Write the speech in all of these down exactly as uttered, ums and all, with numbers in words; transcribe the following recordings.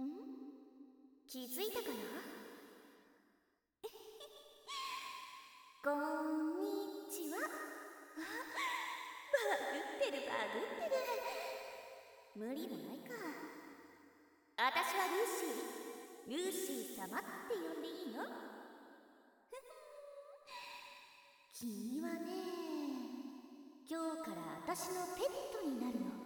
ん？気づいたかな？こんにちは。あ、バグってるバグってる。無理もないか。私はルーシー。ルーシー様って呼んでいいの？君はね、今日から私のペットになるの。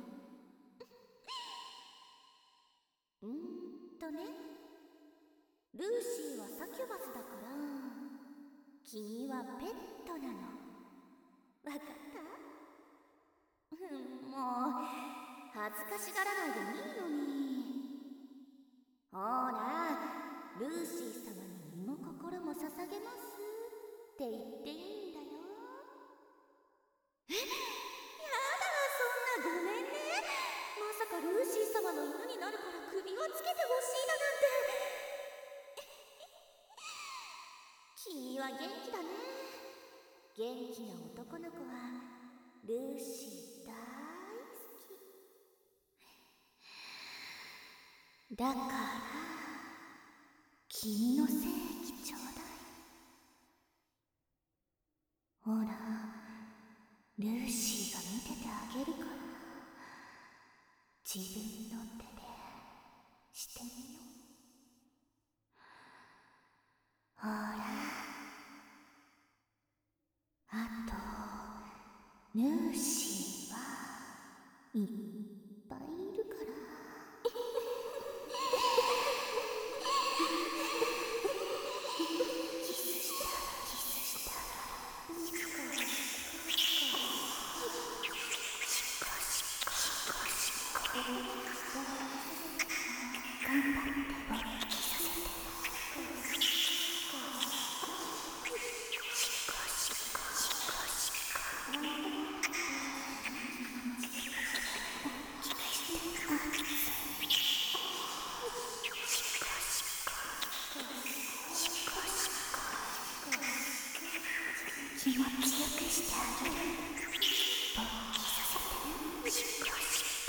うーんとね、ルーシーはサキュバスだから、君はペットなの。わかった？もう恥ずかしがらないでいいのに。ほら、ルーシー様に身も心も捧げますって言っていいんだよ。え、やだ、そんな、ごめんね。まさかルーシー様の犬になるから首輪つけてほしいだなんて。君は元気だね。元気な男の子はルーシー大好きだから、君の精液ちょうだい。ほら、ルーシーが見ててあげるから、自分の手でしてみよう。ほら、あと、ルーシーはいっぱいいるから。キスしたキスしたシコシコシコシコ。頑張って勃起させて。シコシコシコシコ。気持ちよくしてあげる。勃起させて。シコシコ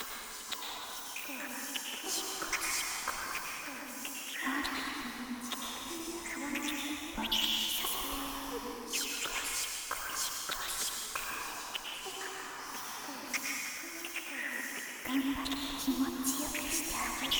シコシコ。ほら、勃起させて。シコシコシコシコ。頑張って気持ちよくしてあげる。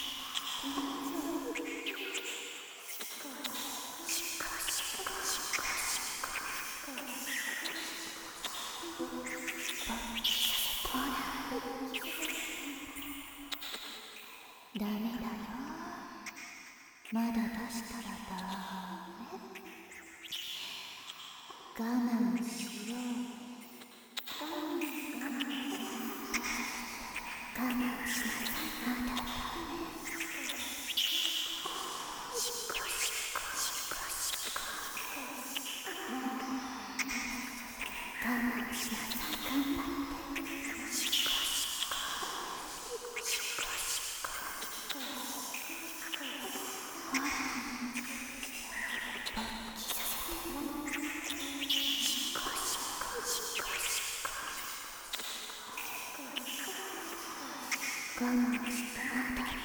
ダメだよ。まだ出したらダメ。我慢しよう。我慢我慢我慢しなさい。まだダメ。シコシコシコシコ。我慢しなさい。頑張って。シコシコシコシコ。ほら、勃起させて。シコシコシコシコ。我慢してまだダメ。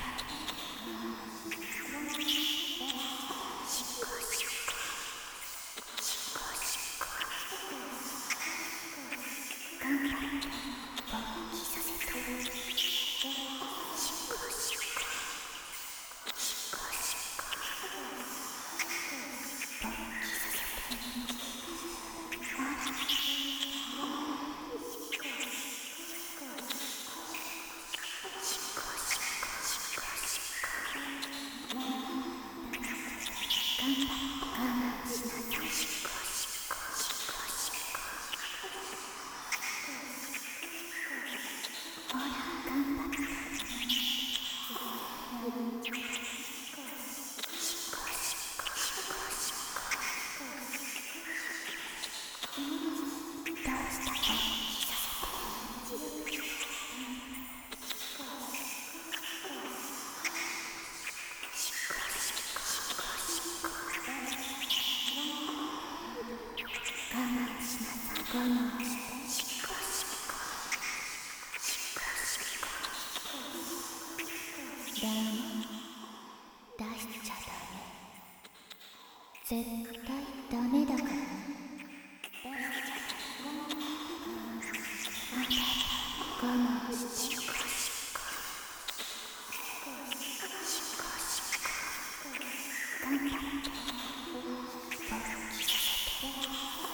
シコシコシコシコ。頑張って勃起させて。シコシコシコシコ。勃起させて。ほら、シコシコシコシコ。頑張って我慢しなさい。シコシコシコシコ。ほら、頑張って。シコシコシコシコ。どうしたの？勃起させて。シコシコシコシコ。我慢しなさい。我慢して。シコシコシコシコ。ダメ。 絶対ダメだからね。我慢しよう。頑張って勃起させて。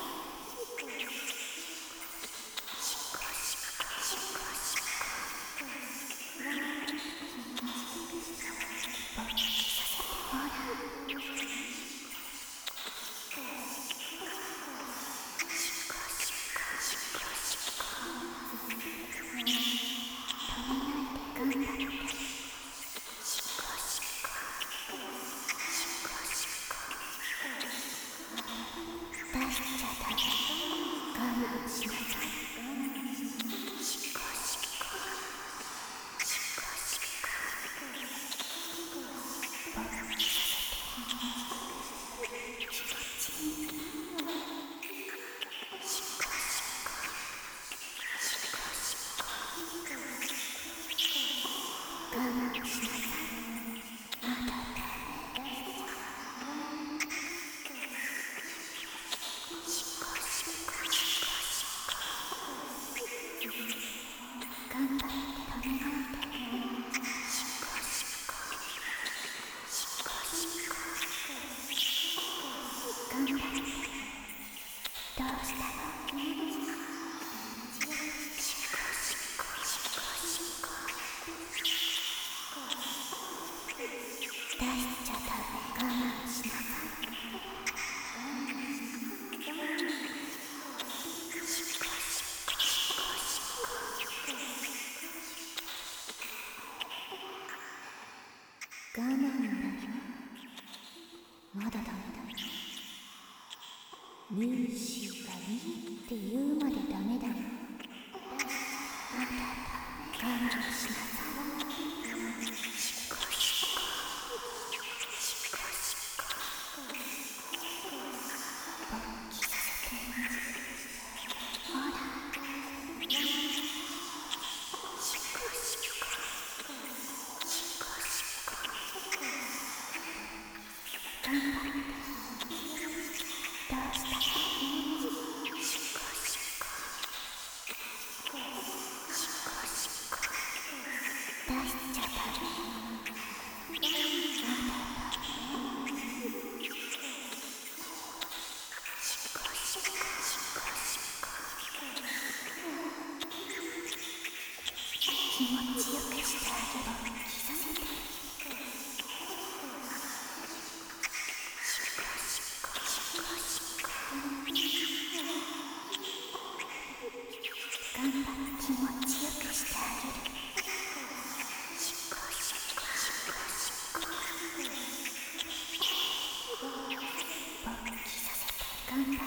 我慢だよ。まだダメだよ。ルーシーがいいって言うまでダメだよ。我慢しなさい。気持ちよくしてあげる。刻めて。頑張って気持ちよくしてあげる。勃起させて。頑張って。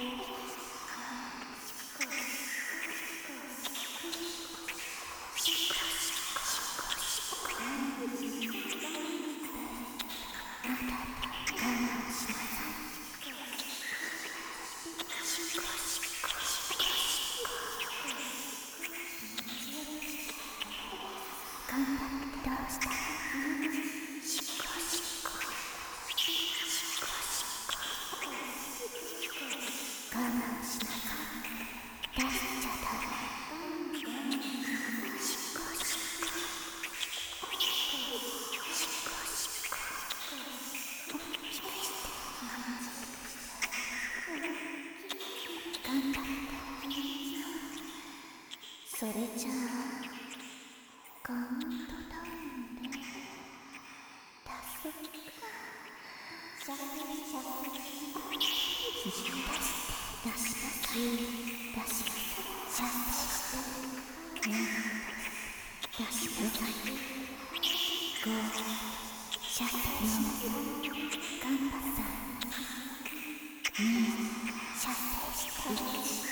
それじゃあカウントダウンで出そうか。シャッシャッシャッ出して出しなさい。出しなさい。シャッしてね出しなさい。ごシャッよんガンバさんにシャッしていち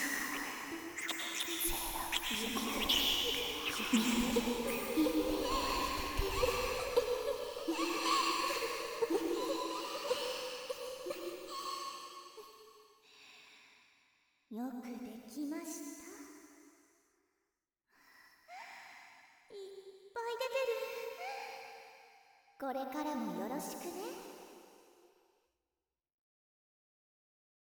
よくできました。いっぱい出てる。これからもよろしくね。